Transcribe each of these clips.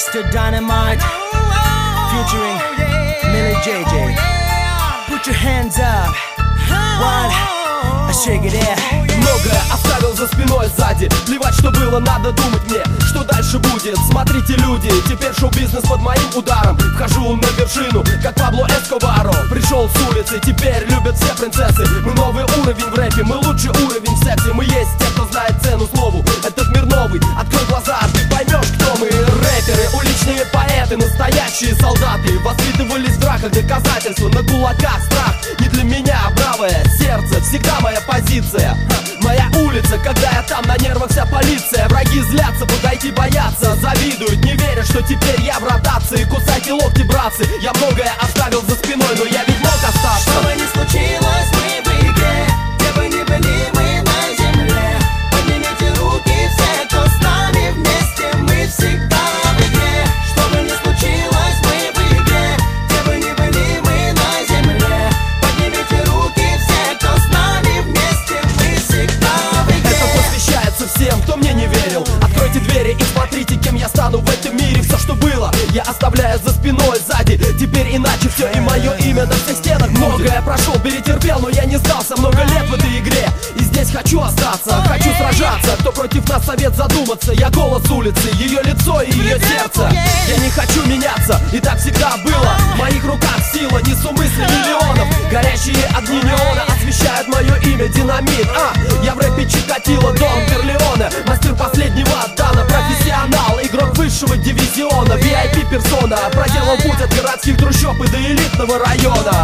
Mr. Dynamite featuring Millie JJ. Put your hands up. One, shake it out. Многое оставил за спиной сзади. Плевать, что было, надо думать мне, что дальше будет. Смотрите, люди, теперь шоу-бизнес под моим ударом. Вхожу на вершину, как Пабло Эскобаро. Пришел с улицы, теперь любят все принцессы. Мы новый уровень в рэпе, мы лучший уровень в сексе. Мы есть те, кто знает цену слову. Этот мир новый, открой глаза, ты поймешь, кто мы. Рэперы, уличные поэты, настоящие солдаты. Воспитывались в драках, доказательства на кулаках. Страх не для меня, бравое сердце, всегда моя позиция. Моя улица, когда я там, на нервах вся полиция. Враги злятся, подойти боятся, завидуют, не верят, что теперь я в ротации. Кусайте локти, братцы, я многое оставил за спиной, но я ведь мог остаться. Что бы ни случилось, мы в игре, где бы ни были мы на земле. Поднимите руки все, кто с нами вместе, мы всегда в игре. Что бы ни случилось, мы в игре, где бы ни были мы на земле. Поднимите руки все, кто с нами вместе, мы всегда в игре. Это посвящается всем, кто мне не верил. Откройте двери и смотрите, кем я стану в этом мире. Все, что было, я оставляю за спиной сзади. Теперь иначе все, и мое имя на всех стенах. Многое прошел, перетерпел, но я не сдался. Много лет в этой игре, и здесь хочу остаться. Хочу сражаться, кто против нас, совет задуматься. Я голос улицы, ее лицо и ее сердце. Я не хочу меняться, и так всегда было. В моих руках сила, несу мысли миллионов. Горящие огни неона освещают мое имя, динамит. Я в рэпе Чикатило, Дон Корлеоне. Мастер последнего Дана, профессионал, игрок высшего дивизиона, VIP персона. Проделал путь от городских трущоб и до элитного района.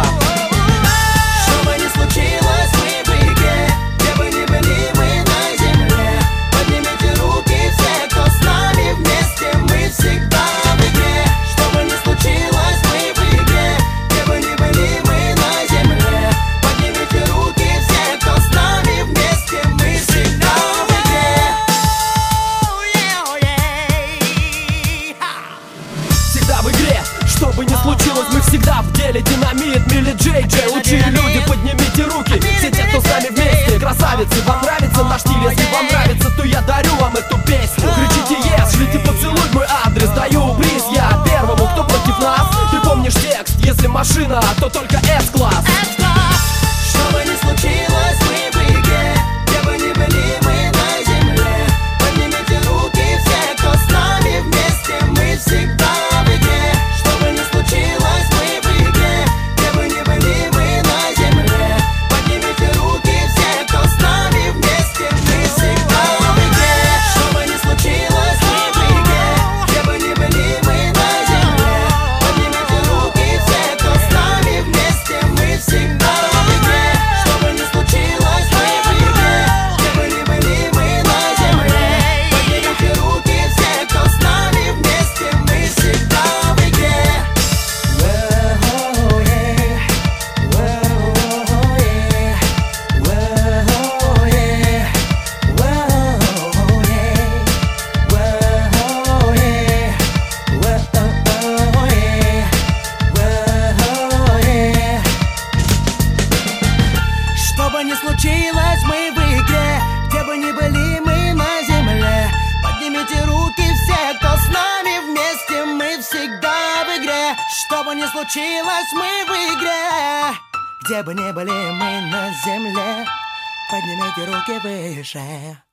Что бы ни случилось, мы в игре, где бы ни были мы на земле. Поднимите руки все, кто с нами вместе, мы всегда в игре. Что бы ни случилось, мы в игре, где бы ни были мы на земле. Поднимите руки все, кто с нами вместе, мы всегда в игре. Всегда в игре, что бы ни случилось, мы всегда в деле. Динамит, Millie JJ, лучшие люди, поднимите руки. Все те, кто с нами вместе, красавицы. Вам нравится наш стиль? Если вам нравится, то я дарю вам эту песню. Кричите yes, шлите поцелуй, мой адрес. Даю приз я первому, кто против нас. Ты помнишь текст, если машина, то только S-класс. Что бы ни случилось, мы в игре, где бы ни были мы на земле. Поднимите руки все, кто с нами вместе, мы всегда в игре. Что бы ни случилось, мы в игре, где бы ни были мы на земле. Поднимите руки все, кто с нами вместе, мы всегда в игре. Что бы ни случилось, мы в игре, где бы ни были мы на земле. Поднимите руки все, кто с нами вместе, мы всегда в игре. Что бы ни случилось, мы в игре, где бы ни были мы на земле. Поднимите руки все, кто с нами вместе, мы всегда в игре. Что бы ни случилось, мы в игре, где бы ни были мы на земле. Поднимите руки все, кто с нами вместе, мы всегда в игре. Что бы ни случилось, мы в игре, где бы ни были мы на земле. Поднимите руки выше.